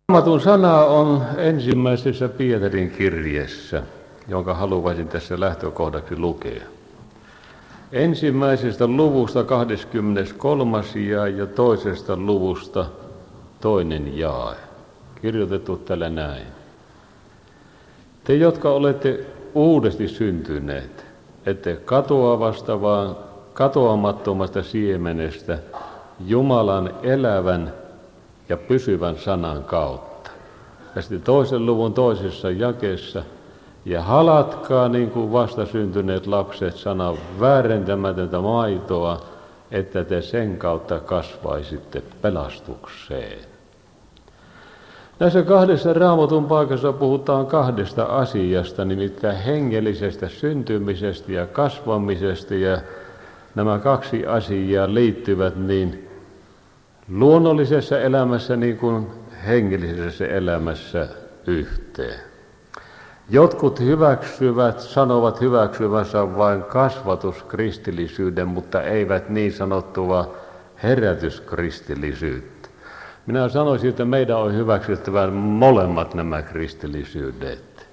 Raamatun sana on ensimmäisessä Pietarin kirjeessä, jonka haluaisin tässä lähtökohdaksi lukea. Ensimmäisestä luvusta 23. jae ja toisesta luvusta 2. jae. Kirjoitettu tällä näin. Te, jotka olette uudesti syntyneet, ette katoavasta, vaan katoamattomasta siemenestä Jumalan elävän ja pysyvän sanan kautta. Ja sitten 2. luvun 2. jakeessa. Ja halatkaa niin kuin vastasyntyneet lapset sanan väärentämätöntä maitoa, että te sen kautta kasvaisitte pelastukseen. Näissä kahdessa Raamatun paikassa puhutaan kahdesta asiasta, nimittäin hengellisestä syntymisestä ja kasvamisesta, ja nämä kaksi asiaa liittyvät niin luonnollisessa elämässä niin kuin hengellisessä elämässä yhteen. Jotkut sanovat hyväksyvänsä vain kasvatuskristillisyyden, mutta eivät niin sanottua herätyskristillisyyttä. Minä sanoisin, että meidän on hyväksyttävä molemmat nämä kristillisyydet,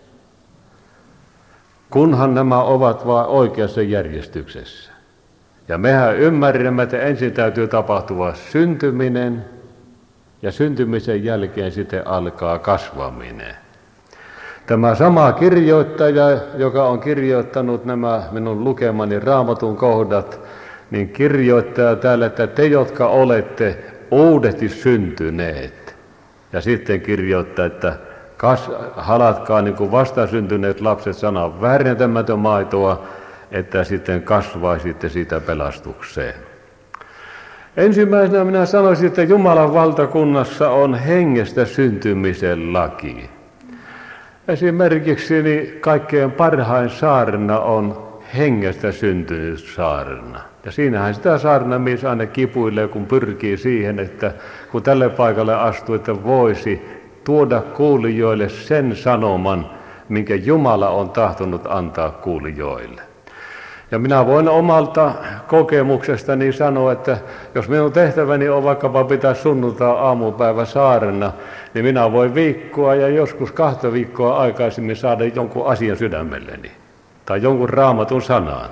kunhan nämä ovat vain oikeassa järjestyksessä. Ja mehän ymmärrämme, että ensin täytyy tapahtua syntyminen ja syntymisen jälkeen sitten alkaa kasvaminen. Tämä sama kirjoittaja, joka on kirjoittanut nämä minun lukemani Raamatun kohdat, niin kirjoittaa täällä, että te, jotka olette uudesti syntyneet. Ja sitten kirjoittaa, että halatkaa niin kuin vastasyntyneet lapset sanan väärentämätön maitoa, että sitten kasvaisitte siitä pelastukseen. Ensimmäisenä minä sanoisin, että Jumalan valtakunnassa on hengestä syntymisen laki. Esimerkiksi niin kaikkein parhain saarna on hengestä syntynyt saarna. Ja siinähän sitä saarnamies aina kipuilee, kun pyrkii siihen, että kun tälle paikalle astuu, että voisi tuoda kuulijoille sen sanoman, minkä Jumala on tahtonut antaa kuulijoille. Ja minä voin omalta kokemuksestani sanoa, että jos minun tehtäväni on vaikkapa pitää sunnuntai aamupäivä saarna, niin minä voin viikkoa ja joskus 2 viikkoa aikaisemmin saada jonkun asian sydämelleni tai jonkun Raamatun sanan.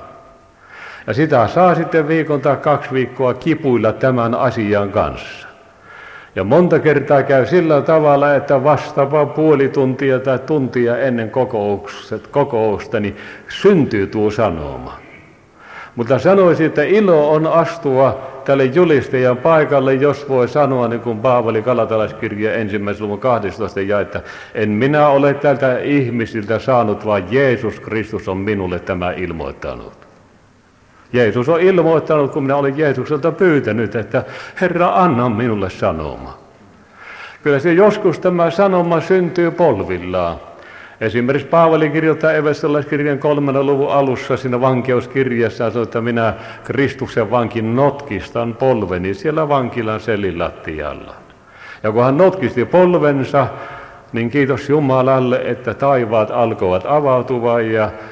Ja sitä saa sitten viikon tai 2 viikkoa kipuilla tämän asian kanssa. Ja monta kertaa käy sillä tavalla, että vastaava puoli tuntia tai tuntia ennen kokousta niin syntyy tuo sanoma. Mutta sanoisin, että ilo on astua tälle julistajan paikalle, jos voi sanoa, niin kuin Paavali Galatalaiskirja 1. luvun 12 jae, että en minä ole tältä ihmisiltä saanut, vaan Jeesus Kristus on minulle tämä ilmoittanut. Jeesus on ilmoittanut, kun minä olen Jeesukselta pyytänyt, että Herra, anna minulle sanoma. Kyllä se joskus tämä sanoma syntyy polvillaan. Esimerkiksi Paavali kirjoittaa Efesolaiskirjan 3. luvun alussa siinä vankeuskirjassa, että minä Kristuksen vankin notkistan polveni siellä vankilan selin lattialla. Ja kun hän notkisti polvensa, niin kiitos Jumalalle, että taivaat alkoivat avautua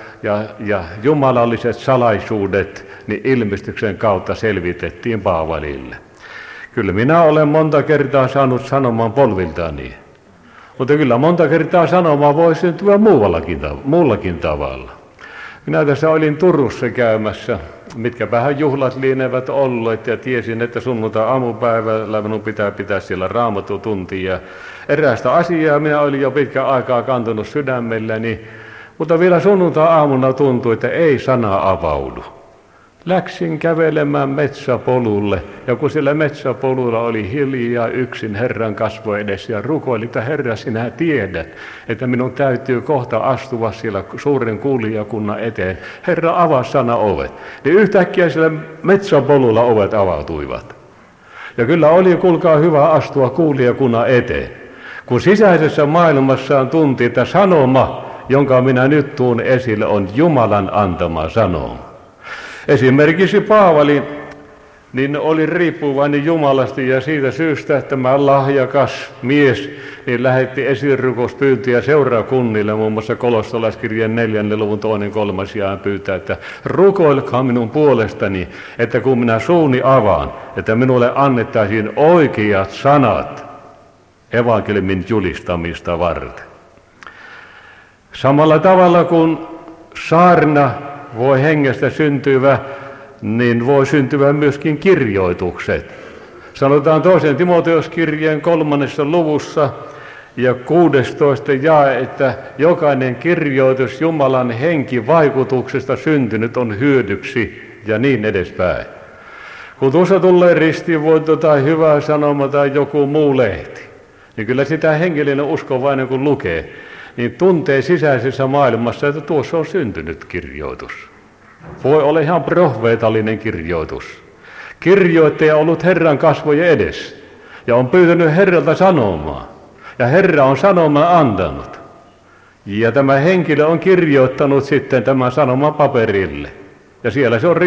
ja jumalalliset salaisuudet niin ilmestyksen kautta selvitettiin Paavalille. Kyllä minä olen monta kertaa saanut sanoman polviltani, mutta kyllä monta kertaa sanoma voi syntyä muullakin tavalla. Minä tässä olin Turussa käymässä, mitkäpähän juhlat lienevät olleet, ja tiesin, että sunnuntai aamupäivällä minun pitää siellä raamatutuntia. Ja eräästä asiaa minä olin jo pitkän aikaa kantanut sydämelläni, mutta vielä sunnuntai aamuna tuntui, että ei sana avaudu. Läksin kävelemään metsäpolulle, ja kun siellä metsäpolulla oli hiljaa yksin Herran kasvoi edessä ja rukoili, että Herra, sinä tiedät, että minun täytyy kohta astua siellä suuren kuulijakunnan eteen. Herra, avaa sana ovet. Niin yhtäkkiä siellä metsäpolulla ovet avautuivat. Ja kyllä oli, kuulkaa, hyvä astua kuulijakunnan eteen. Kun sisäisessä maailmassaan tunti, että sanoma, jonka minä nyt tuun esille, on Jumalan antama sanoma. Esimerkiksi Paavali niin oli riippuvainen Jumalasta, ja siitä syystä tämä lahjakas mies niin lähetti esirukouspyyntöjä seurakunnille, muun muassa Kolossalaiskirjan 4. luvun 2.3. jae pyytää, että rukoilkaa minun puolestani, että kun minä suuni avaan, että minulle annettaisiin oikeat sanat evankeliumin julistamista varten. Samalla tavalla kuin saarna voi hengestä syntyvä, niin voi syntyä myöskin kirjoitukset. Sanotaan 2. Timoteuskirjeen 3. luvussa ja 16. jae, että jokainen kirjoitus Jumalan henkivaikutuksesta syntynyt on hyödyksi ja niin edespäin. Kun tuossa tulee ristiinvoitto tai hyvä sanoma tai joku muu lehti, niin kyllä sitä hengellinen uskovainen kun lukee, niin tuntee sisäisessä maailmassa, että tuossa on syntynyt kirjoitus. Voi olla ihan profeetallinen kirjoitus. Kirjoittaja on ollut Herran kasvojen edessä ja on pyytänyt Herralta sanomaa. Ja Herra on sanomaa antanut. Ja tämä henkilö on kirjoittanut sitten tämän sanoman paperille. Ja siellä se on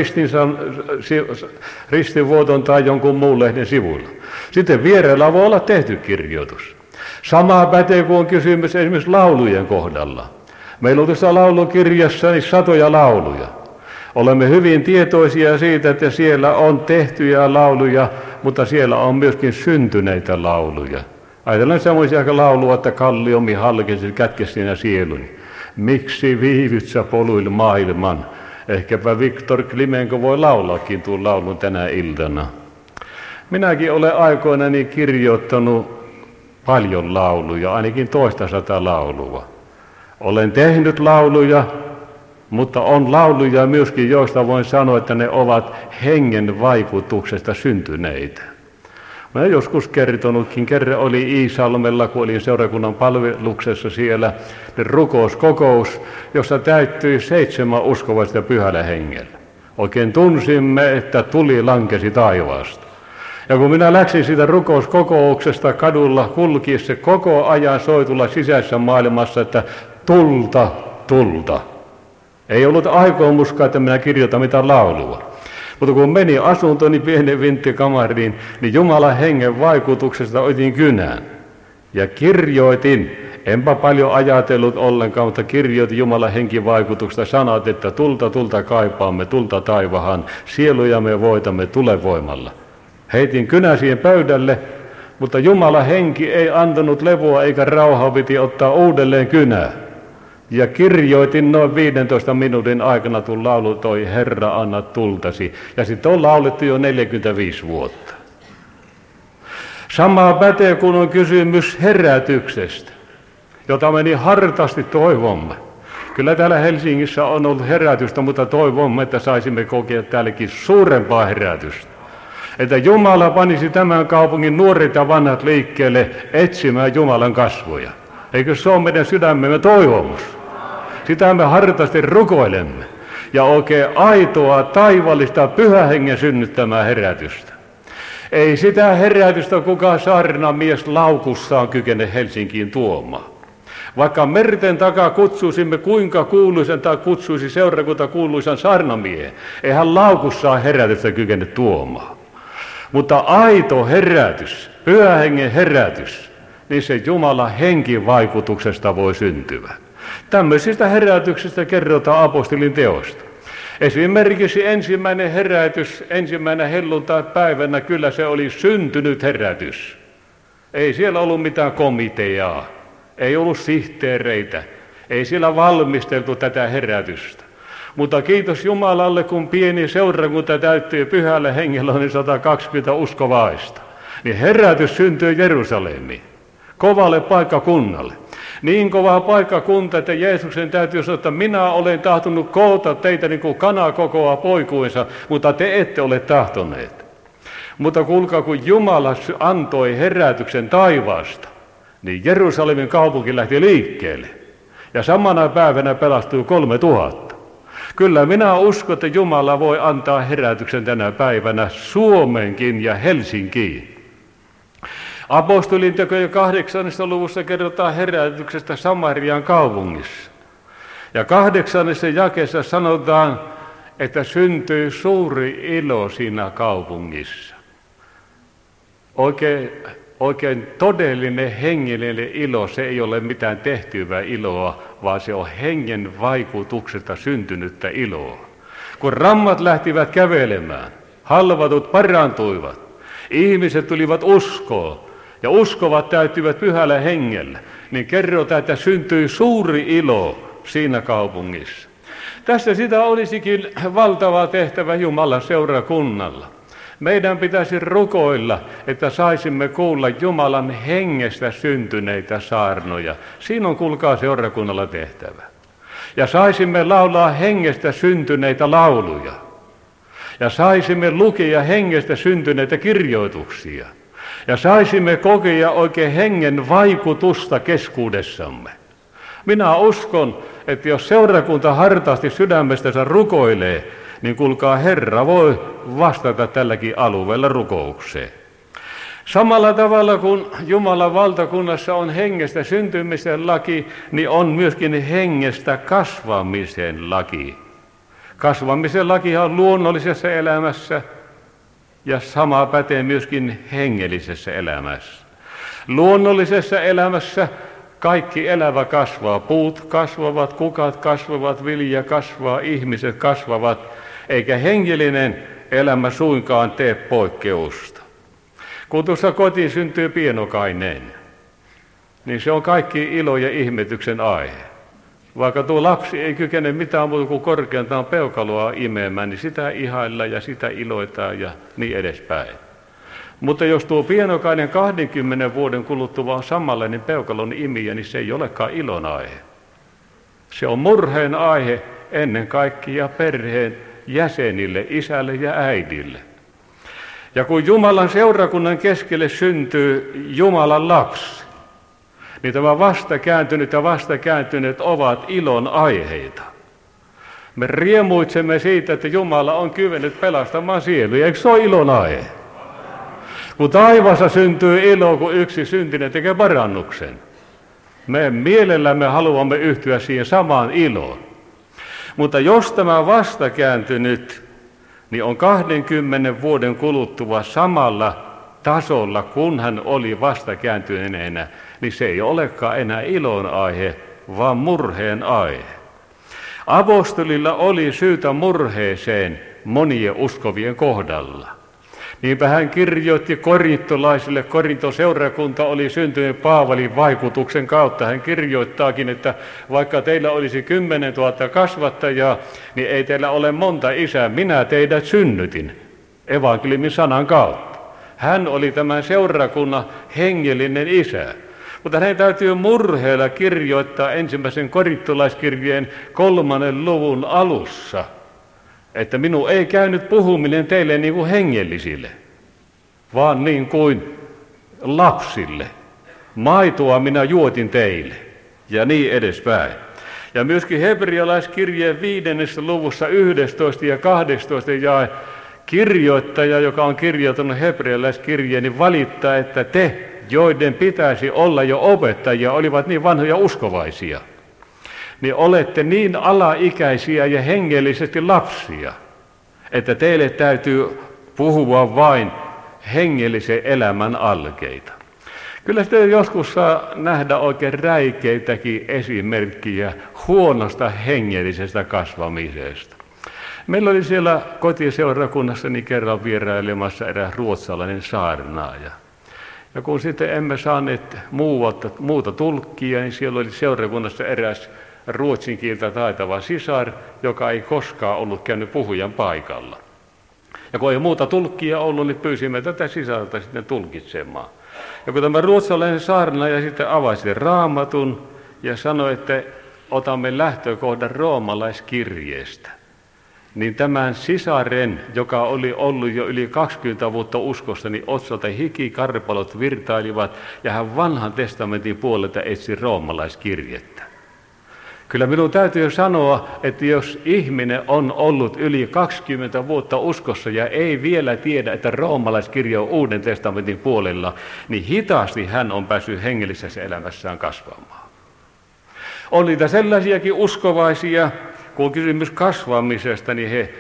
ristinvuoton tai jonkun muun lehden sivulla. Sitten vierellä voi olla tehty kirjoitus. Sama pätee, kun on kysymys esimerkiksi laulujen kohdalla. Meillä on tuossa laulukirjassa niin satoja lauluja. Olemme hyvin tietoisia siitä, että siellä on tehtyjä lauluja, mutta siellä on myöskin syntyneitä lauluja. Ajatellaan semmoisia laulua, että kalliomi halkesi kätkestinä sieluni. Miksi viivyt sä poluil maailman? Ehkäpä Viktor Klimenko voi laulaakin tuon laulun tänä iltana. Minäkin olen aikoinani kirjoittanut paljon lauluja, ainakin 200 laulua. Olen tehnyt lauluja, mutta on lauluja myöskin, joista voin sanoa, että ne ovat hengen vaikutuksesta syntyneitä. Mä olen joskus kertonutkin, kerran oli Iisalmella, kun olin seurakunnan palveluksessa siellä, rukouskokous, jossa täyttyi 7 uskovaista pyhällä hengellä. Oikein tunsimme, että tuli lankesi taivaasta. Ja kun minä läksin siitä rukouskokouksesta kadulla, kulki se koko ajan soitulla sisäisessä maailmassa, että tulta, tulta. Ei ollut aikomuskaan, että minä kirjoitan mitään laulua. Mutta kun meni asuntoni pienen vinttikamariin, niin Jumalan hengen vaikutuksesta otin kynään. Ja kirjoitin, enpä paljon ajatellut ollenkaan, mutta kirjoitin Jumalan henkin vaikutuksesta sanat, että tulta, tulta kaipaamme, tulta taivahan, sielujamme voitamme tulevoimalla. Heitin kynän siihen pöydälle, mutta Jumalan henki ei antanut levoa eikä rauhaa, piti ottaa uudelleen kynää. Ja kirjoitin noin 15 minuutin aikana, kun laulu toi Herra, anna tultasi. Ja sitten on laulettu jo 45 vuotta. Sama pätee, kun on kysymys herätyksestä, jota me niin hartaasti toivomme. Kyllä täällä Helsingissä on ollut herätystä, mutta toivomme, että saisimme kokea täälläkin suurempaa herätystä. Että Jumala panisi tämän kaupungin nuoret ja vanhat liikkeelle etsimään Jumalan kasvoja. Eikö se ole meidän sydämemme toivomus? Sitä me hartaasti rukoilemme. Ja oikein aitoa, taivallista, pyhän hengen synnyttämää herätystä. Ei sitä herätystä kukaan saarnamies laukussaan kykene Helsinkiin tuomaan. Vaikka merten takaa kutsuisimme kuinka kuuluisen tai kutsuisi seurakunta kuuluisan saarnamiehen, ei hän laukussaan herätystä kykene tuomaan. Mutta aito herätys, pyhän hengen herätys, niin se Jumalan henkin vaikutuksesta voi syntyä. Tämmöisistä herätyksistä kerrotaan apostolin teosta. Esimerkiksi ensimmäinen herätys, ensimmäinen helluntai-päivänä, kyllä se oli syntynyt herätys. Ei siellä ollut mitään komiteaa, ei ollut sihteereitä, ei siellä valmisteltu tätä herätystä. Mutta kiitos Jumalalle, kun pieni seurakunta täyttyi pyhällä hengellä, niin 120 uskovaista. Niin herätys syntyi Jerusalemiin, kovalle paikkakunnalle. Niin kova paikkakunta, että Jeesuksen täytyy sanoa, että minä olen tahtonut koota teitä niin kuin kana kokoaa poikuinsa, mutta te ette ole tahtoneet. Mutta kuulkaa, kun Jumala antoi herätyksen taivaasta, niin Jerusalemin kaupunki lähti liikkeelle. Ja samana päivänä pelastui 3000. Kyllä minä uskon, että Jumala voi antaa herätyksen tänä päivänä Suomenkin ja Helsinkiin. Apostolin tekojen 8. luvussa kerrotaan herätyksestä Samarian kaupungissa. Ja 8. jakeessa sanotaan, että syntyi suuri ilo siinä kaupungissa. Oikein todellinen hengellinen ilo, se ei ole mitään tehtyvää iloa, vaan se on hengen vaikutuksesta syntynyttä iloa. Kun rammat lähtivät kävelemään, halvatut parantuivat, ihmiset tulivat uskoon, ja uskovat täyttyvät pyhällä hengellä, niin kerrotaan, että syntyi suuri ilo siinä kaupungissa. Tässä sitä olisikin valtava tehtävä Jumalan seurakunnalla. Meidän pitäisi rukoilla, että saisimme kuulla Jumalan hengestä syntyneitä saarnoja. Siinä on, kuulkaa, seurakunnalla tehtävä. Ja saisimme laulaa hengestä syntyneitä lauluja. Ja saisimme lukea hengestä syntyneitä kirjoituksia. Ja saisimme kokea oikein hengen vaikutusta keskuudessamme. Minä uskon, että jos seurakunta hartaasti sydämestänsä rukoilee, niin kuulkaa, Herra voi vastata tälläkin alueella rukoukseen. Samalla tavalla kuin Jumalan valtakunnassa on hengestä syntymisen laki, niin on myöskin hengestä kasvamisen laki. Kasvamisen laki on luonnollisessa elämässä ja sama pätee myöskin hengellisessä elämässä. Luonnollisessa elämässä kaikki elävä kasvaa, puut kasvavat, kukat kasvavat, vilja kasvaa, ihmiset kasvavat, eikä hengellinen elämä suinkaan tee poikkeusta. Kun tuossa kotiin syntyy pienokainen, niin se on kaikki ilo ja ihmetyksen aihe. Vaikka tuo lapsi ei kykene mitään muuta kuin korkeintaan peukaloa imemään, niin sitä ihaillaan ja sitä iloitaan ja niin edespäin. Mutta jos tuo pienokainen 20 vuoden kuluttua on samanlainen peukalon imiä, niin se ei olekaan ilon aihe. Se on murheen aihe ennen kaikkea perheen jäsenille, isälle ja äidille. Ja kun Jumalan seurakunnan keskelle syntyy Jumalan lapsi, niin tämä vastakääntynyt ja vastakääntyneet ovat ilon aiheita. Me riemuitsemme siitä, että Jumala on kyennyt pelastamaan sieluja. Eikö se ole ilon aihe? Kun taivaassa syntyy ilo, kun yksi syntinen tekee parannuksen. Me mielellämme haluamme yhtyä siihen samaan iloon. Mutta jos tämä vastakääntynyt, niin on 20 vuoden kuluttua samalla tasolla, kun hän oli vastakääntyneenä, niin se ei olekaan enää ilon aihe, vaan murheen aihe. Apostolilla oli syytä murheeseen monien uskovien kohdalla. Niinpä hän kirjoitti korintolaisille, Korintoseurakunta oli syntynyt Paavalin vaikutuksen kautta. Hän kirjoittaakin, että vaikka teillä olisi 10 000 kasvattajaa, niin ei teillä ole monta isää, minä teidät synnytin evankeliumin sanan kautta. Hän oli tämän seurakunnan hengellinen isä. Mutta hänen täytyy murheella kirjoittaa ensimmäisen korintolaiskirjeen 3. luvun alussa, että minun ei käynyt puhuminen teille niin kuin hengellisille, vaan niin kuin lapsille. Maitoa minä juotin teille, ja niin edespäin. Ja myöskin hebrealaiskirjeen 5. luvussa 11 ja 12 jae kirjoittaja, joka on kirjoittanut hebrealaiskirjeen, niin valittaa, että te, joiden pitäisi olla jo opettajia, olivat niin vanhoja uskovaisia, niin olette niin alaikäisiä ja hengellisesti lapsia, että teille täytyy puhua vain hengellisen elämän alkeita. Kyllä sitten joskus saa nähdä oikein räikeitäkin esimerkkiä huonosta hengellisestä kasvamisesta. Meillä oli siellä kotiseurakunnassani kerran vierailemassa eräs ruotsalainen saarnaaja. Ja kun sitten emme saaneet muuta tulkkia, niin siellä oli seurakunnassa eräs ruotsin kieltä taitava sisar, joka ei koskaan ollut käynyt puhujan paikalla. Ja kun ei muuta tulkkia ollut, niin pyysimme tätä sisarta sitten tulkitsemaan. Ja kun tämä ruotsalainen saarnaaja sitten avasi Raamatun ja sanoi, että otamme lähtökohdan roomalaiskirjeestä, niin tämän sisaren, joka oli ollut jo yli 20 vuotta uskossa, niin otsalta hikikarpalot virtailivat ja hän vanhan testamentin puolelta etsi roomalaiskirjettä. Kyllä minun täytyy sanoa, että jos ihminen on ollut yli 20 vuotta uskossa ja ei vielä tiedä, että roomalaiskirja on Uuden testamentin puolella, niin hitaasti hän on päässyt hengellisessä elämässään kasvamaan. On niitä sellaisiakin uskovaisia, kun on kysymys kasvamisesta, niin he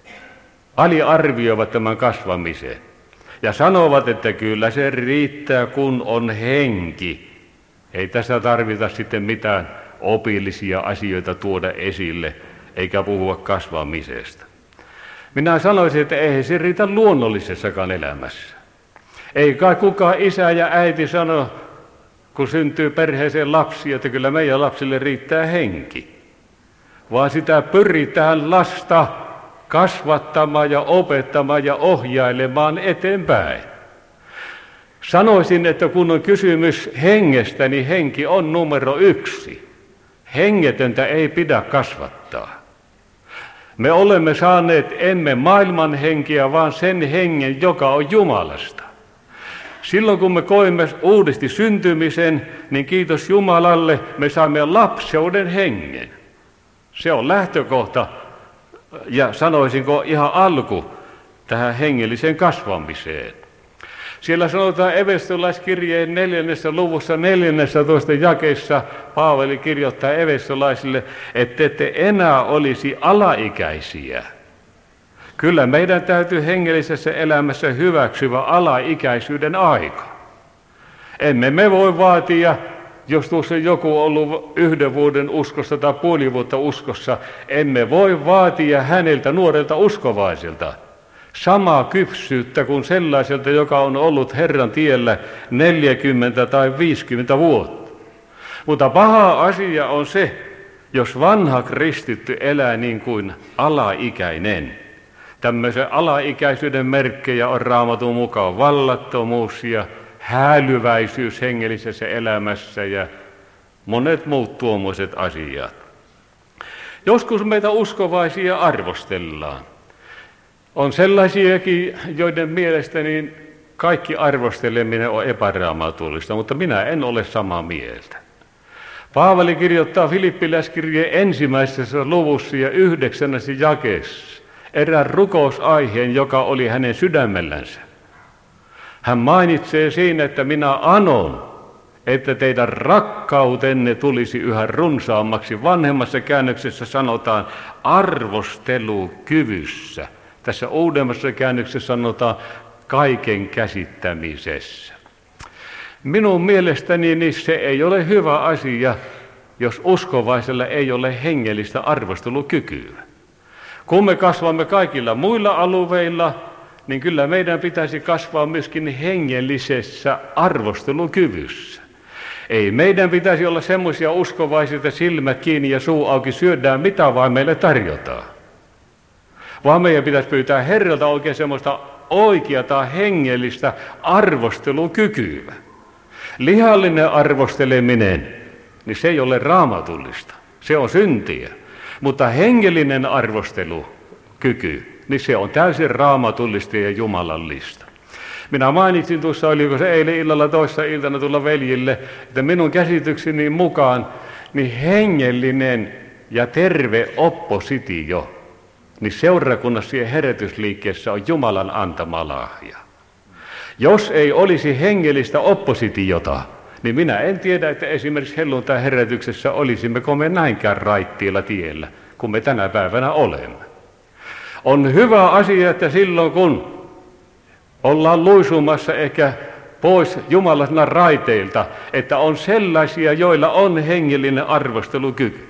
aliarvioivat tämän kasvamisen ja sanovat, että kyllä se riittää, kun on henki. Ei tässä tarvita sitten mitään opillisia asioita tuoda esille, eikä puhua kasvamisesta. Minä sanoisin, että ei se riitä luonnollisessakaan elämässä. Ei kai kukaan isä ja äiti sano, kun syntyy perheeseen lapsia, että kyllä meidän lapsille riittää henki. Vaan sitä pyritään lasta kasvattamaan ja opettamaan ja ohjailemaan eteenpäin. Sanoisin, että kun on kysymys hengestä, niin henki on numero 1. Hengetöntä ei pidä kasvattaa. Me olemme saaneet emme maailman henkiä, vaan sen hengen, joka on Jumalasta. Silloin kun me koimme uudesti syntymisen, niin kiitos Jumalalle, me saamme lapseuden hengen. Se on lähtökohta ja sanoisinko ihan alku tähän hengelliseen kasvamiseen. Siellä sanotaan Efesolaiskirjeen 4. luvussa 14. jakeessa Paavali kirjoittaa efesolaisille, että ette enää olisi alaikäisiä. Kyllä meidän täytyy hengellisessä elämässä hyväksyä alaikäisyyden aika. Emme me voi vaatia, jos tuossa joku on ollut 1 vuoden uskossa tai puoli vuotta uskossa, emme voi vaatia häneltä nuorelta uskovaiselta samaa kypsyyttä kuin sellaiselta, joka on ollut Herran tiellä 40 tai 50 vuotta. Mutta paha asia on se, jos vanha kristitty elää niin kuin alaikäinen. Tämmöisen alaikäisyyden merkkejä on Raamatun mukaan vallattomuus ja häälyväisyys hengellisessä elämässä ja monet muut tuommoiset asiat. Joskus meitä uskovaisia arvostellaan. On sellaisiakin, joiden mielestäni kaikki arvosteleminen on epäraamatullista, mutta minä en ole samaa mieltä. Paavali kirjoittaa Filippiläiskirjeen 1. luvussa ja 9. jakeessa erään rukousaiheen, joka oli hänen sydämellänsä. Hän mainitsee siinä, että minä anon, että teidän rakkautenne tulisi yhä runsaammaksi. Vanhemmassa käännöksessä sanotaan arvostelukyvyssä. Tässä uudemmassa käännöksessä sanotaan kaiken käsittämisessä. Minun mielestäni niin se ei ole hyvä asia, jos uskovaisella ei ole hengellistä arvostelukykyä. Kun me kasvamme kaikilla muilla alueilla, niin kyllä meidän pitäisi kasvaa myöskin hengellisessä arvostelukyvyssä. Ei meidän pitäisi olla semmoisia uskovaisia, että silmät kiinni ja suu auki syödään mitä vaan meille tarjotaan. Vaan meidän pitäisi pyytää Herralta oikein semmoista oikeata hengellistä arvostelukykyä. Lihallinen arvosteleminen, niin se ei ole raamatullista, se on syntiä. Mutta hengellinen arvostelukyky, niin se on täysin raamatullista ja jumalallista. Minä mainitsin tuossa, oliko se eilen illalla toissa iltana tulla veljille, että minun käsitykseni mukaan niin hengellinen ja terve oppositio, niin seurakunnassa ja herätysliikkeessä on Jumalan antama lahja. Jos ei olisi hengellistä oppositiota, niin minä en tiedä, että esimerkiksi helluntai-herätyksessä olisimmeko me näinkään raittiilla tiellä, kun me tänä päivänä olemme. On hyvä asia, että silloin kun ollaan luisumassa ehkä pois Jumalan raiteilta, että on sellaisia, joilla on hengellinen arvostelukyky.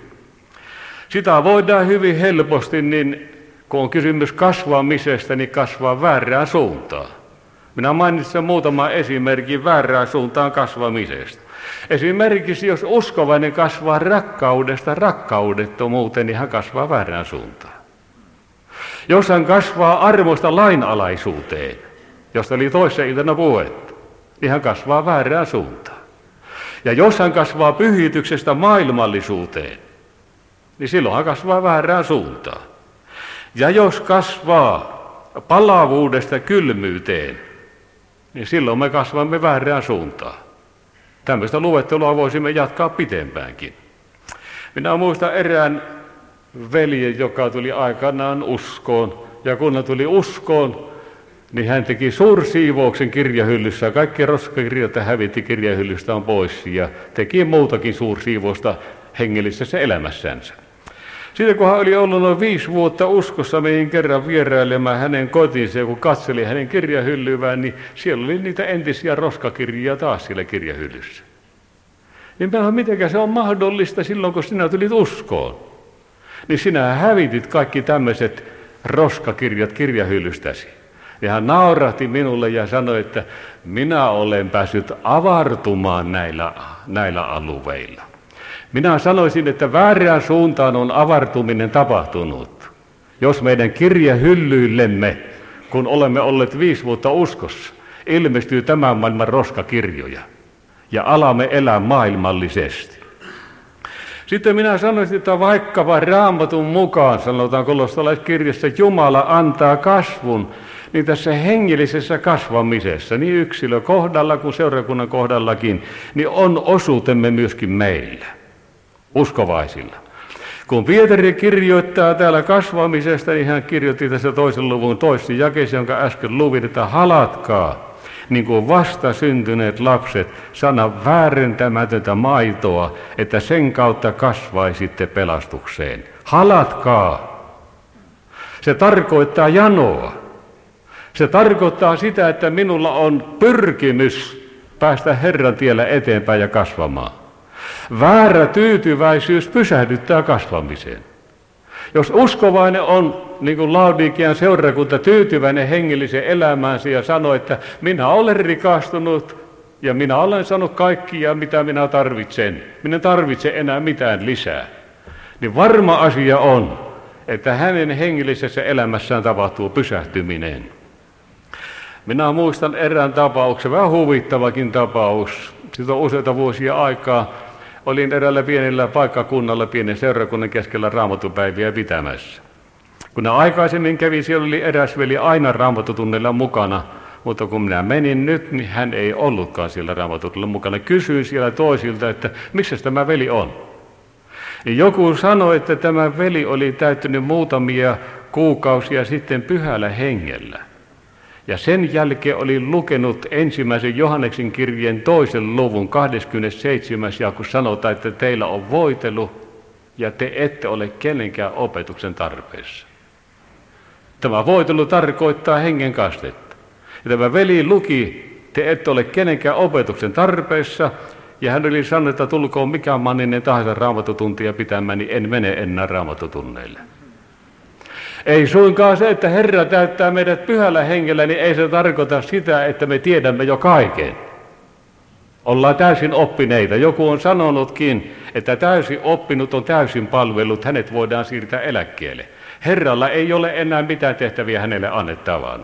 Sitä voidaan hyvin helposti, niin kun on kysymys kasvamisesta, niin kasvaa väärään suuntaan. Minä mainitsen muutaman esimerkin väärään suuntaan kasvamisesta. Esimerkiksi jos uskovainen kasvaa rakkaudesta rakkaudettomuuteen, niin hän kasvaa väärään suuntaan. Jos hän kasvaa armosta lainalaisuuteen, josta oli toissa iltana puhuttu, niin hän kasvaa väärään suuntaan. Ja jos hän kasvaa pyhityksestä maailmallisuuteen, niin silloin hän kasvaa väärään suuntaan. Ja jos kasvaa palavuudesta kylmyyteen, niin silloin me kasvamme väärään suuntaan. Tämmöistä luettelua voisimme jatkaa pitempäänkin. Minä muistan erään veljen, joka tuli aikanaan uskoon. Ja kun hän tuli uskoon, niin hän teki suursiivouksen kirjahyllyssä. Kaikki roskakirjat hävitti kirjahyllystään pois ja teki muutakin suursiivousta hengellisessä elämässänsä. Sitten kun hän oli ollut noin 5 vuotta uskossa, menin kerran vierailemaan hänen kotiinsa, ja kun katseli hänen kirjahyllyvään, niin siellä oli niitä entisiä roskakirjoja taas siellä kirjahyllyssä. Niin mä sanoin, mitenkä se on mahdollista silloin, kun sinä tulit uskoon? Niin sinä hävitit kaikki tämmöiset roskakirjat kirjahyllystäsi. Ja hän naurahti minulle ja sanoi, että minä olen päässyt avartumaan näillä alueilla. Minä sanoisin, että väärään suuntaan on avartuminen tapahtunut. Jos meidän kirjahyllyillemme, kun olemme olleet 5 vuotta uskossa, ilmestyy tämän maailman roskakirjoja ja alamme elää maailmallisesti. Sitten minä sanoisin, että vaikkapa Raamatun mukaan, sanotaan kolossalaiskirjassa, Jumala antaa kasvun, niin tässä hengellisessä kasvamisessa, niin yksilön kohdalla kuin seurakunnan kohdallakin, niin on osuutemme myöskin meillä, uskovaisilla. Kun Pietari kirjoittaa täällä kasvamisesta, niin hän kirjoitti tässä 2. luvun 2. jakeessa, jonka äsken luvin, että halatkaa, niin kuin vastasyntyneet lapset, sanan väärentämätöntä maitoa, että sen kautta kasvaisitte pelastukseen. Halatkaa. Se tarkoittaa janoa. Se tarkoittaa sitä, että minulla on pyrkimys päästä Herran tiellä eteenpäin ja kasvamaan. Väärä tyytyväisyys pysähdyttää kasvamiseen. Jos uskovainen on, niin kuin Laodikian seurakunta, tyytyväinen hengelliseen elämäänsä ja sanoo, että minä olen rikastunut ja minä olen saanut kaikkia, mitä minä tarvitsen. Minä en tarvitse enää mitään lisää. Niin varma asia on, että hänen hengellisessä elämässään tapahtuu pysähtyminen. Minä muistan erään tapauksen, vähän huvittavakin tapaus. Siitä on useita vuosia aikaa. Olin eräällä pienellä paikkakunnalla pienen seurakunnan keskellä raamattupäiviä pitämässä. Kun aikaisemmin kävin, siellä oli eräs veli aina raamattutunneilla mukana, mutta kun minä menin nyt, niin hän ei ollutkaan siellä raamattutunnilla mukana. Kysyin siellä toisilta, että missä tämä veli on. Ja joku sanoi, että tämä veli oli täyttänyt muutamia kuukausia sitten pyhällä hengellä. Ja sen jälkeen olin lukenut 1. Johanneksen kirjeen 2. luvun 27. ja kun sanotaan, että teillä on voitelu ja te ette ole kenenkään opetuksen tarpeessa. Tämä voitelu tarkoittaa hengen kastetta. Ja tämä veli luki, te ette ole kenenkään opetuksen tarpeessa, ja hän oli sanonut, että tulkoon mikä manninen tahansa raamattutuntia pitämään, niin en mene enää raamattutunneille. Ei suinkaan se, että Herra täyttää meidät pyhällä hengellä, niin ei se tarkoita sitä, että me tiedämme jo kaiken. Ollaan täysin oppineita. Joku on sanonutkin, että täysin oppinut on täysin palvellut, hänet voidaan siirtää eläkkeelle. Herralla ei ole enää mitään tehtäviä hänelle annettavana.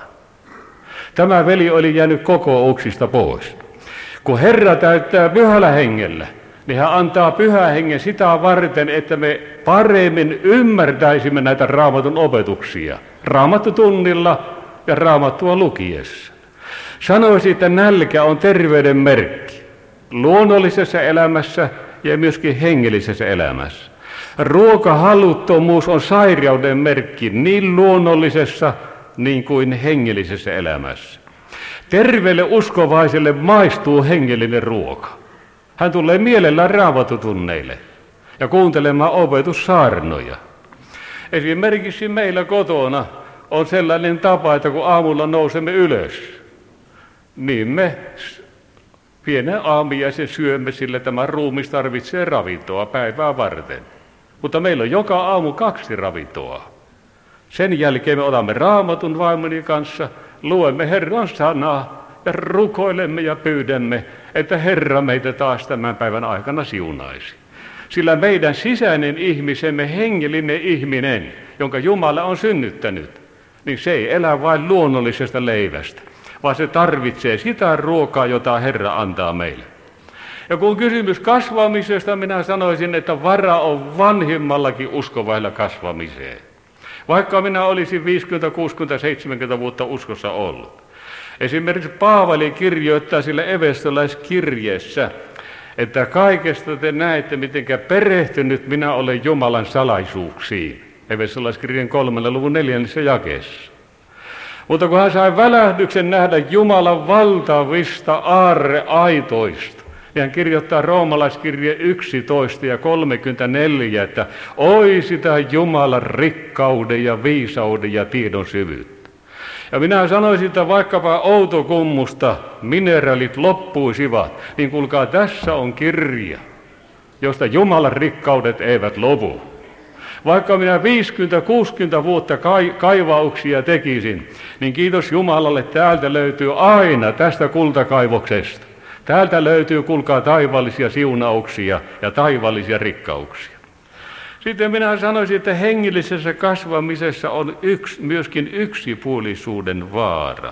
Tämä veli oli jäänyt kokouksista pois. Kun Herra täyttää pyhällä hengellä, niin hän antaa pyhän hengen sitä varten, että me paremmin ymmärtäisimme näitä Raamatun opetuksia. Raamattutunnilla ja Raamattua lukiessa. Sanoisin, että nälkä on terveyden merkki. Luonnollisessa elämässä ja myöskin hengellisessä elämässä. Ruokahaluttomuus on sairauden merkki niin luonnollisessa niin kuin hengellisessä elämässä. Terveelle uskovaiselle maistuu hengellinen ruoka. Hän tulee mielellään raamattutunneille ja kuuntelemaan opetussaarnoja. Esimerkiksi meillä kotona on sellainen tapa, että kun aamulla nousemme ylös, niin me pienen aamiaisen syömme, sillä tämä ruumis tarvitsee ravintoa päivää varten. Mutta meillä on joka aamu 2 ravintoa. Sen jälkeen me otamme Raamatun vaimoni kanssa, luemme Herran sanaa ja rukoilemme ja pyydämme, että Herra meitä taas tämän päivän aikana siunaisi. Sillä meidän sisäinen ihmisemme, hengellinen ihminen, jonka Jumala on synnyttänyt, niin se ei elä vain luonnollisesta leivästä, vaan se tarvitsee sitä ruokaa, jota Herra antaa meille. Ja kun kysymys kasvamisesta, minä sanoisin, että vara on vanhimmallakin uskovailla kasvamiseen. Vaikka minä olisin 50, 60, 70 vuotta uskossa ollut. Esimerkiksi Paavali kirjoittaa sillä efesolaiskirjeessä, että kaikesta te näette, mitenkä perehtynyt minä olen Jumalan salaisuuksiin. Efesolaiskirjeen 3. luvun 4. jakeessa. Mutta kun hän sai välähdyksen nähdä Jumalan valtavista aarreaitoista, niin hän kirjoittaa roomalaiskirje 11 ja 34, että oi sitä Jumalan rikkauden ja viisauden ja tiedon syvyyttä. Ja minä sanoisin, että vaikkapa Outokummusta mineraalit loppuisivat, niin kuulkaa, tässä on kirja, josta Jumalan rikkaudet eivät lopu. Vaikka minä 50-60 vuotta kaivauksia tekisin, niin kiitos Jumalalle, täältä löytyy aina tästä kultakaivoksesta. Täältä löytyy, kuulkaa, taivaallisia siunauksia ja taivaallisia rikkauksia. Sitten minä sanoisin, että hengellisessä kasvamisessa on myöskin yksipuolisuuden vaara.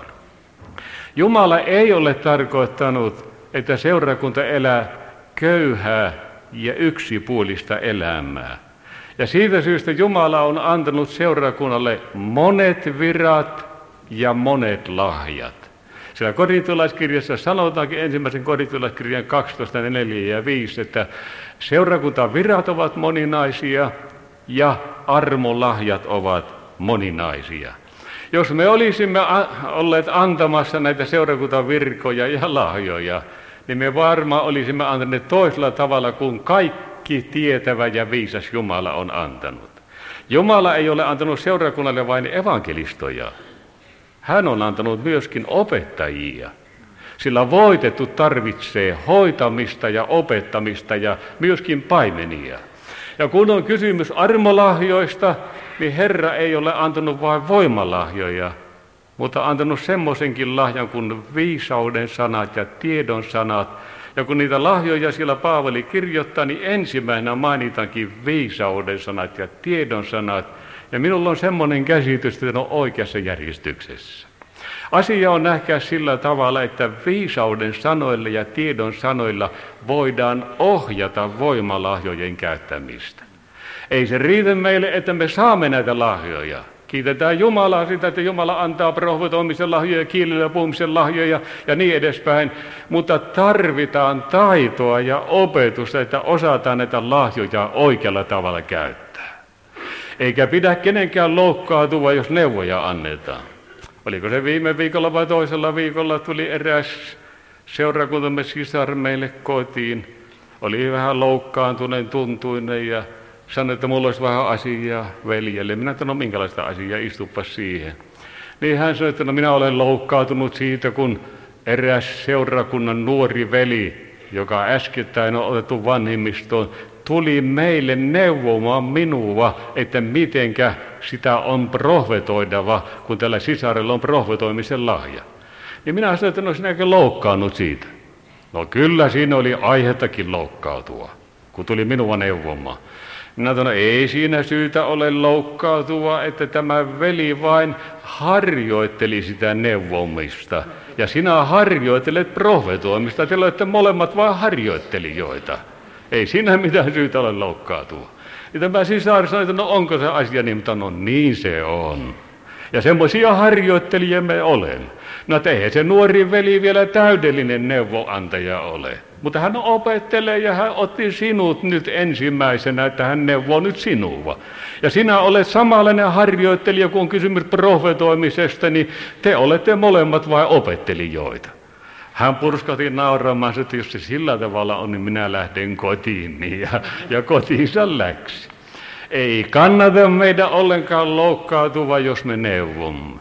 Jumala ei ole tarkoittanut, että seurakunta elää köyhää ja yksipuolista elämää. Ja siitä syystä Jumala on antanut seurakunnalle monet virat ja monet lahjat. Siellä korintolaiskirjassa sanotaankin ensimmäisen korintolaiskirjan 12, 4 ja 5, että seurakuntan virat ovat moninaisia ja armolahjat ovat moninaisia. Jos me olisimme olleet antamassa näitä seurakuntan virkoja ja lahjoja, niin me varmaan olisimme antaneet toisella tavalla kuin kaikki tietävä ja viisas Jumala on antanut. Jumala ei ole antanut seurakunnalle vain evankelistoja. Hän on antanut myöskin opettajia, sillä voitettu tarvitsee hoitamista ja opettamista ja myöskin paimenia. Ja kun on kysymys armolahjoista, niin Herra ei ole antanut vain voimalahjoja, mutta antanut semmoisenkin lahjan kuin viisauden sanat ja tiedon sanat. Ja kun niitä lahjoja siellä Paavali kirjoittaa, niin ensimmäisenä mainitankin viisauden sanat ja tiedon sanat. Ja minulla on semmoinen käsitys, että ne on oikeassa järjestyksessä. Asia on nähkää sillä tavalla, että viisauden sanoilla ja tiedon sanoilla voidaan ohjata voimalahjojen käyttämistä. Ei se riitä meille, että me saamme näitä lahjoja. Kiitetään Jumalaa sitä, että Jumala antaa profetoimisen lahjoja, kielillä puhumisen lahjoja ja niin edespäin. Mutta tarvitaan taitoa ja opetusta, että osataan näitä lahjoja oikealla tavalla käyttää. Eikä pidä kenenkään loukkaantua, jos neuvoja annetaan. Oliko se viime viikolla vai toisella viikolla tuli eräs seurakuntamme sisar meille kotiin. Oli vähän loukkaantuneen tuntuinen ja sanoi, että mulla olisi vähän asiaa veljelle. Minä sanoin, no minkälaista asiaa, istupa siihen. Niin hän sanoi, että no minä olen loukkaantunut siitä, kun eräs seurakunnan nuori veli, joka äskettäin on otettu vanhimmistoon, tuli meille neuvomaan minua, että mitenkä sitä on profetoidava, kun tällä sisarella on profetoimisen lahja. Niin minä sanoin, että no sinäkö loukkaannut siitä? No kyllä siinä oli aihettakin loukkautua, kun tuli minua neuvomaan. Minä sanoin, no ei siinä syytä ole loukkautua, että tämä veli vain harjoitteli sitä neuvomista. Ja sinä harjoittelet profetoimista, te olette molemmat vain harjoittelijoita. Ei siinä mitään syytä ole loukkautua. Ja tämä sisar sanoi, että no onko se asia niin, mutta no niin se on. Ja semmoisia harjoittelijia me olemme. No eihän se nuori veli vielä täydellinen neuvoantaja ole. Mutta hän opettelee ja hän otti sinut nyt ensimmäisenä, että hän neuvoo nyt sinua. Ja sinä olet samanlainen harjoittelija, kun on kysymys profetoimisesta, niin te olette molemmat vain opettelijoita. Hän purskahti nauramaan, että jos se sillä tavalla on, niin minä lähden kotiin ja kotiinsa läksi. Ei kannata meidän ollenkaan loukkaantua, jos me neuvomme.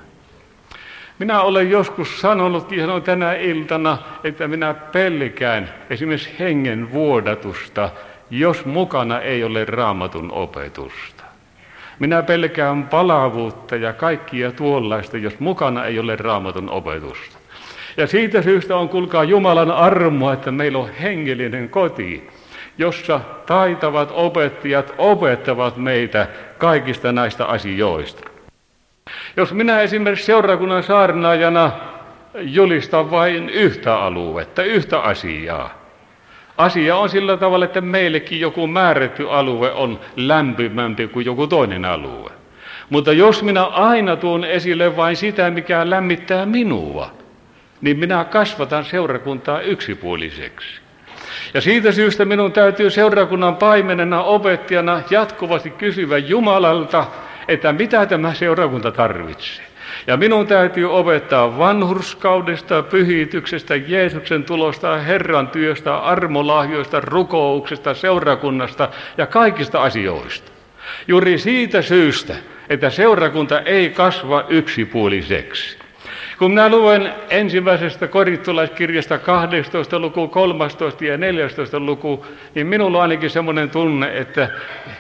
Minä olen joskus sanonutkin, sanon tänä iltana, että minä pelkään esimerkiksi hengen vuodatusta, jos mukana ei ole Raamatun opetusta. Minä pelkään palavuutta ja kaikkia tuollaista, jos mukana ei ole Raamatun opetusta. Ja siitä syystä on, kuulkaa, Jumalan armoa, että meillä on hengellinen koti, jossa taitavat opettajat opettavat meitä kaikista näistä asioista. Jos minä esimerkiksi seurakunnan saarnaajana julistan vain yhtä aluetta, yhtä asiaa. Asia on sillä tavalla, että meillekin joku määrätty alue on lämpimämpi kuin joku toinen alue. Mutta jos minä aina tuon esille vain sitä, mikä lämmittää minua, niin minä kasvatan seurakuntaa yksipuoliseksi. Ja siitä syystä minun täytyy seurakunnan paimenena, opettajana jatkuvasti kysyä Jumalalta, että mitä tämä seurakunta tarvitsee. Ja minun täytyy opettaa vanhurskaudesta, pyhityksestä, Jeesuksen tulosta, Herran työstä, armolahjoista, rukouksesta, seurakunnasta ja kaikista asioista. Juuri siitä syystä, että seurakunta ei kasva yksipuoliseksi. Kun minä luen ensimmäisestä korintolaiskirjasta 12. luku, 13. ja 14. luku, niin minulla on ainakin semmoinen tunne, että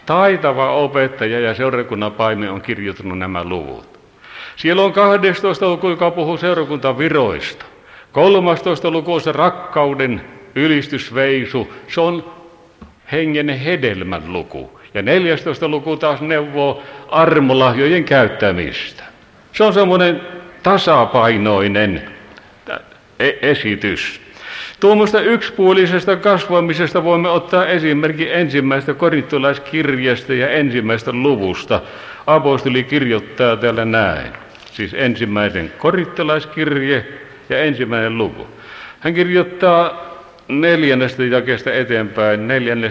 taitava opettaja ja seurakunnan paimen on kirjoittanut nämä luvut. Siellä on 12. luku, joka puhuu seurakuntaviroista. 13. luku on se rakkauden ylistysveisu, se on hengen hedelmän luku. Ja 14. luku taas neuvoo armolahjojen käyttämistä. Se on semmoinen tasapainoinen esitys. Tuommoista yksipuolisesta kasvamisesta voimme ottaa esimerkin ensimmäistä korintolaiskirjasta ja ensimmäistä luvusta. Apostoli kirjoittaa täällä näin. Siis ensimmäisen korintolaiskirje ja ensimmäinen luku. Hän kirjoittaa 4. jakeesta eteenpäin,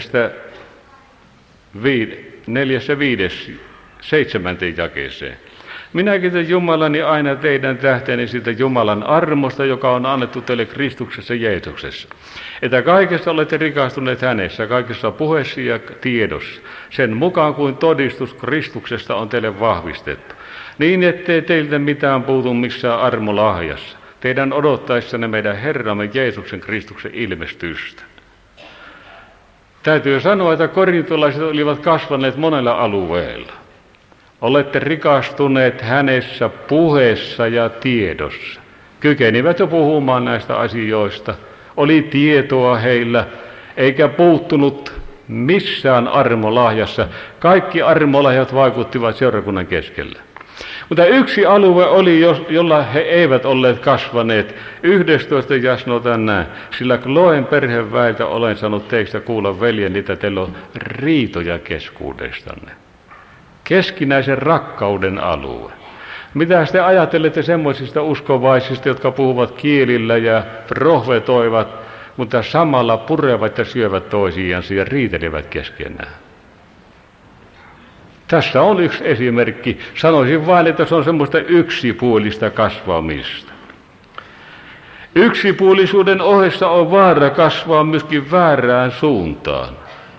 7. jakeeseen. Minä kiitän Jumalani aina teidän tähteeni siitä Jumalan armosta, joka on annettu teille Kristuksessa Jeesuksessa. Että kaikessa olette rikastuneet hänessä, kaikessa puheessa ja tiedossa, sen mukaan kuin todistus Kristuksesta on teille vahvistettu. Niin ettei teiltä mitään puutu missään armolahjassa, teidän odottaessanne meidän Herramme Jeesuksen Kristuksen ilmestystä. Täytyy sanoa, että korintolaiset olivat kasvaneet monella alueella. Olette rikastuneet hänessä puheessa ja tiedossa. Kykenivät jo puhumaan näistä asioista. Oli tietoa heillä, eikä puuttunut missään armolahjassa. Kaikki armolahjat vaikuttivat seurakunnan keskellä. Mutta yksi alue oli, jolla he eivät olleet kasvaneet. 11. jae sanotaan näin. Sillä Kloen perheväiltä olen saanut teistä kuulla, veljeni, että teillä on riitoja keskuudestanne. Keskinäisen rakkauden alue. Mitä te ajattelette semmoisista uskovaisista, jotka puhuvat kielillä ja profetoivat, mutta samalla purevat ja syövät toisiinsa ja riitelevät keskenään? Tässä on yksi esimerkki. Sanoisin vain, että se on semmoista yksipuolista kasvamista. Yksipuolisuuden ohessa on vaara kasvaa myöskin väärään suuntaan.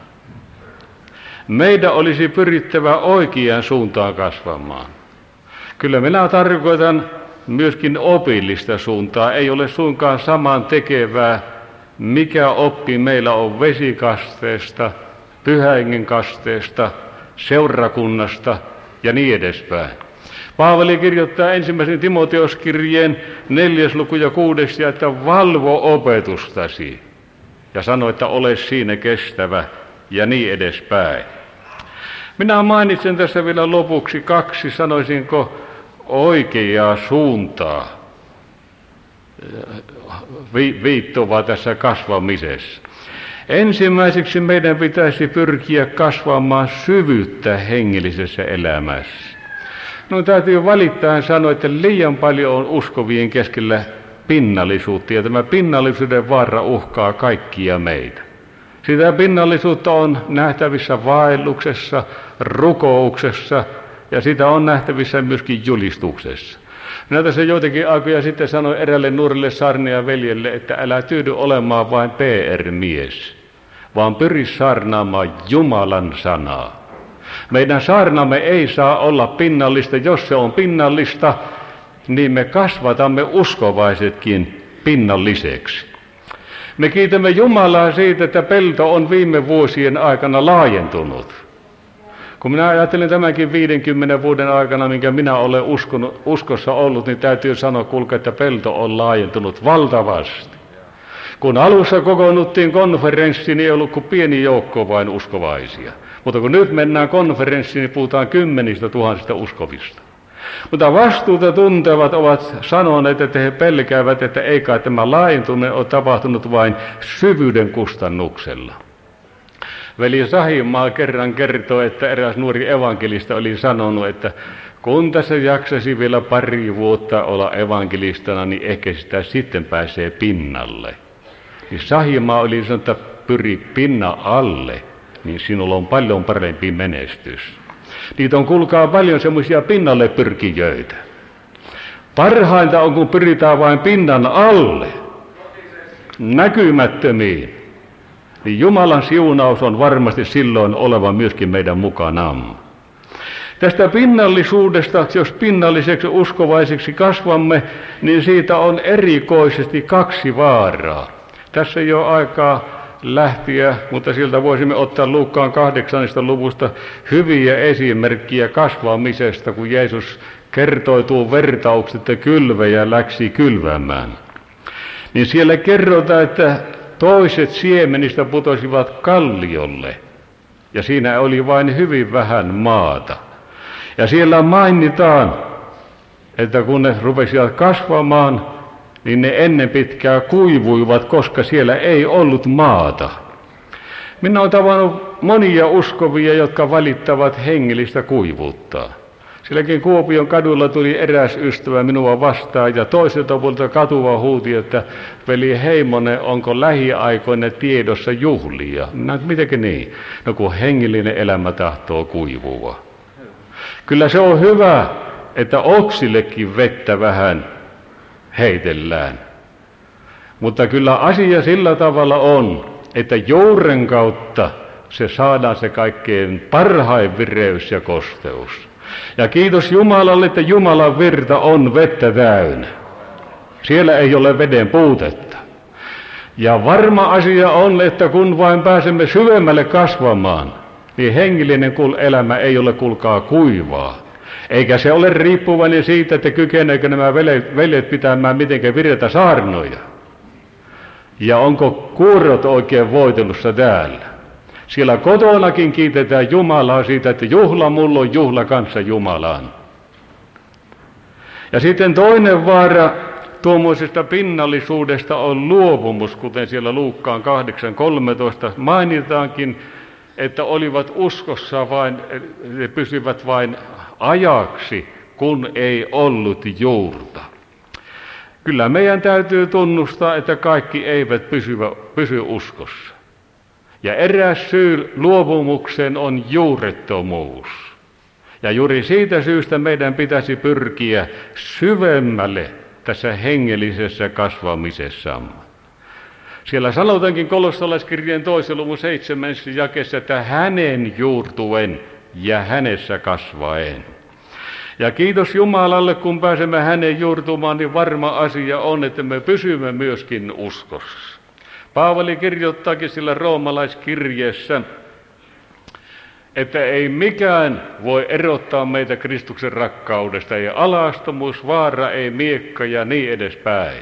Meidän olisi pyrittävä oikeaan suuntaan kasvamaan. Kyllä minä tarkoitan myöskin opillista suuntaa. Ei ole suinkaan saman tekevää, mikä oppi meillä on vesikasteesta, pyhähengen kasteesta, seurakunnasta ja niin edespäin. Paavali kirjoittaa 1. Timoteoskirjeen 4. luku ja 6. että valvo opetustasi ja sano, että ole siinä kestävä ja niin edespäin. Minä mainitsen tässä vielä lopuksi 2, sanoisinko, oikeaa suuntaa viittova tässä kasvamisessa. Ensimmäiseksi meidän pitäisi pyrkiä kasvamaan syvyyttä hengellisessä elämässä. No täytyy valittaen sanoa, että liian paljon on uskovien keskellä pinnallisuutta, ja tämä pinnallisuuden vaara uhkaa kaikkia meitä. Sitä pinnallisuutta on nähtävissä vaelluksessa, rukouksessa, ja sitä on nähtävissä myöskin julistuksessa. Minä tässä joitakin aikoja sitten sanoin eräälle nuorelle saarnaajaveljelle, että älä tyydy olemaan vain PR-mies, vaan pyri saarnaamaan Jumalan sanaa. Meidän saarnamme ei saa olla pinnallista. Jos se on pinnallista, niin me kasvatamme uskovaisetkin pinnalliseksi. Me kiitämme Jumalaa siitä, että pelto on viime vuosien aikana laajentunut. Kun minä ajattelen tämänkin 50 vuoden aikana, minkä minä olen uskossa ollut, niin täytyy sanoa, kuulkaa, että pelto on laajentunut valtavasti. Kun alussa kokoonnuttiin konferenssiin, niin ei ollut kuin pieni joukko vain uskovaisia. Mutta kun nyt mennään konferenssiin, niin puhutaan 10 000 uskovista. Mutta vastuuta tuntevat ovat sanoneet, että he pelkäävät, että ei kai tämä laajentuminen ole tapahtunut vain syvyyden kustannuksella. Veli Sahimaa kerran kertoi, että eräs nuori evankelista oli sanonut, että kun tässä jaksasi vielä pari vuotta olla evankelistana, niin ehkä sitä sitten pääsee pinnalle. Niin Sahimaa oli sanonut, että pyri pinnan alle, niin sinulla on paljon parempi menestys. Niitä on, kuulkaa, paljon semmoisia pinnalle pyrkijöitä. Parhainta on, kun pyritään vain pinnan alle, näkymättömiin. Niin Jumalan siunaus on varmasti silloin oleva myöskin meidän mukanamme. Tästä pinnallisuudesta, jos pinnalliseksi uskovaiseksi kasvamme, niin siitä on erikoisesti 2 vaaraa. Tässä ei ole aikaa lähtiä, mutta sieltä voisimme ottaa Luukkaan 8. luvusta hyviä esimerkkiä kasvamisesta, kun Jeesus kertoi tuon vertauksen, että kylväjä läksi kylvämään. Niin siellä kerrotaan, että toiset siemenistä putosivat kalliolle, ja siinä oli vain hyvin vähän maata. Ja siellä mainitaan, että kun ne rupesivat kasvamaan, niin ne ennen pitkää kuivuivat, koska siellä ei ollut maata. Minä olen tavannut monia uskovia, jotka valittavat hengellistä kuivuutta. Silläkin Kuopion kadulla tuli eräs ystävä minua vastaan ja toiselta puolelta katua huuti, että veli Heimonen, onko lähiaikoina tiedossa juhlia? Minä, mitenkin niin? No kun hengellinen elämä tahtoo kuivua. Kyllä se on hyvä, että oksillekin vettä vähän heitellään. Mutta kyllä asia sillä tavalla on, että juuren kautta se saadaan se kaikkein parhain vireys ja kosteus. Ja kiitos Jumalalle, että Jumalan virta on vettä täynnä. Siellä ei ole veden puutetta. Ja varma asia on, että kun vain pääsemme syvemmälle kasvamaan, niin hengellinen elämä ei ole kuulkaa kuivaa. Eikä se ole riippuvainen siitä, että kykeneekö nämä veljet pitämään mitenkä vireitä saarnoja. Ja onko kuurot oikein voitelussa täällä. Siellä kotonakin kiitetään Jumalaa siitä, että juhla mulla on juhla kanssa Jumalaan. Ja sitten toinen vaara tuommoisesta pinnallisuudesta on luovumus, kuten siellä Luukkaan 8.13 mainitaankin, että olivat uskossa vain, ne pysyvät vain ajaksi, kun ei ollut juurta. Kyllä meidän täytyy tunnustaa, että kaikki eivät pysy uskossa. Ja eräs syy luopumukseen on juurettomuus. Ja juuri siitä syystä meidän pitäisi pyrkiä syvemmälle tässä hengellisessä kasvamisessamme. Siellä sanotaankin Kolossalaiskirjeen 2. luvun 7. jakeessa, että hänen juurtuen ja hänessä kasvaen. Ja kiitos Jumalalle, kun pääsemme hänen juurtumaan, niin varma asia on, että me pysymme myöskin uskossa. Paavali kirjoittaakin sillä roomalaiskirjeessä, että ei mikään voi erottaa meitä Kristuksen rakkaudesta, ei alastomuus, vaara, ei miekka ja niin edespäin.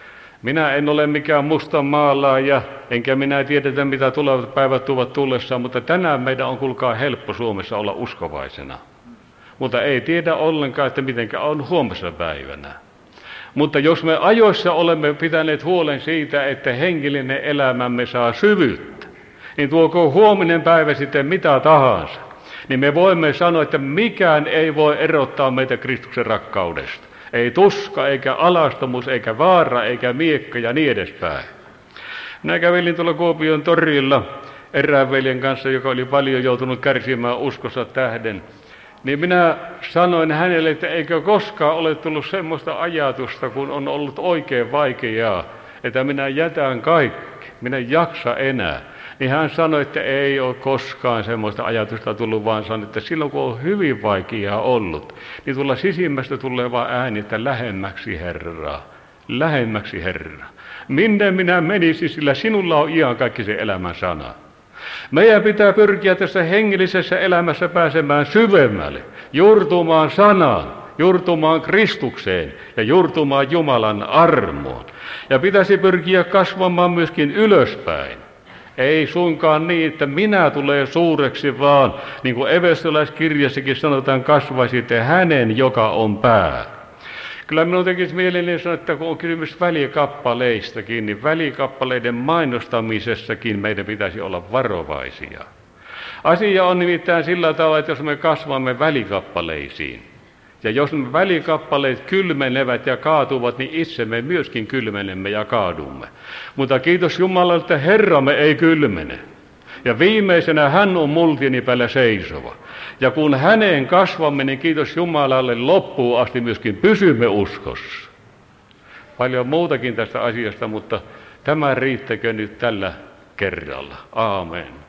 Minä en ole mikään musta maalaaja, enkä minä tiedetä, mitä tulevat päivät tuovat tullessaan, mutta tänään meidän on kuulkaa helppo Suomessa olla uskovaisena. Mutta ei tiedä ollenkaan, että mitenkä on huomisena päivänä. Mutta jos me ajoissa olemme pitäneet huolen siitä, että hengellinen elämämme saa syvyyttä, niin tuoko huominen päivä sitten mitä tahansa, niin me voimme sanoa, että mikään ei voi erottaa meitä Kristuksen rakkaudesta. Ei tuska, eikä alastomuus, eikä vaara, eikä miekka ja niin edespäin. Minä kävelin tuolla Kuopion torilla erään veljen kanssa, joka oli paljon joutunut kärsimään uskossa tähden. Niin minä sanoin hänelle, että eikö koskaan ole tullut semmoista ajatusta, kun on ollut oikein vaikeaa, että minä jätän kaikki, minä en jaksa enää. Niin hän sanoi, että ei ole koskaan semmoista ajatusta tullut, vaan sanoi, että silloin kun on hyvin vaikeaa ollut, niin tulla sisimmästä tulee vaan ääni, että lähemmäksi Herraa, lähemmäksi Herraa. Minne minä menisin, sillä sinulla on ihan kaikki se elämän sana. Meidän pitää pyrkiä tässä hengellisessä elämässä pääsemään syvemmälle, juurtumaan sanaan, juurtumaan Kristukseen ja juurtumaan Jumalan armoon. Ja pitäisi pyrkiä kasvamaan myöskin ylöspäin. Ei suinkaan niin, että minä tulee suureksi, vaan niin kuin Efesolaiskirjassakin sanotaan, kasvaisitte hänen, joka on pää. Kyllä minun tekisi mielelläni sanoa, että kun on kysymys välikappaleistakin, niin välikappaleiden mainostamisessakin meidän pitäisi olla varovaisia. Asia on nimittäin sillä tavalla, että jos me kasvamme välikappaleisiin, ja jos me välikappaleet kylmenevät ja kaatuvat, niin itsemme myöskin kylmenemme ja kaadumme. Mutta kiitos Jumalalle, että Herramme ei kylmene. Ja viimeisenä hän on multieni päällä seisova. Ja kun häneen kasvamme, niin kiitos Jumalalle loppuun asti myöskin pysymme uskossa. Paljon muutakin tästä asiasta, mutta tämä riittäkö nyt tällä kerralla. Aamen.